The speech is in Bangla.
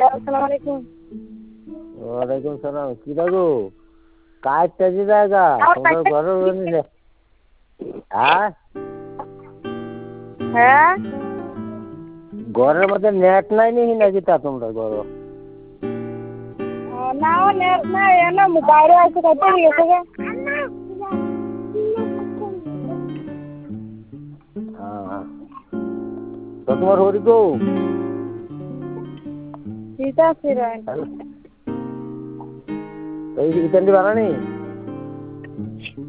আসসালামু আলাইকুম। ওয়ালাইকুম সালাম। কি রাখো কাজটা যে জায়গা তোমার ঘরের মধ্যে হ্যাঁ হ্যাঁ ঘরের মধ্যে নেট নাই নাকি তা তোমরা ঘর না নেট নাই এনে বাইরে আছে কত গেছে গে তো তোমার হরি গো ঠিক আছে রে এই ইতালি বানানি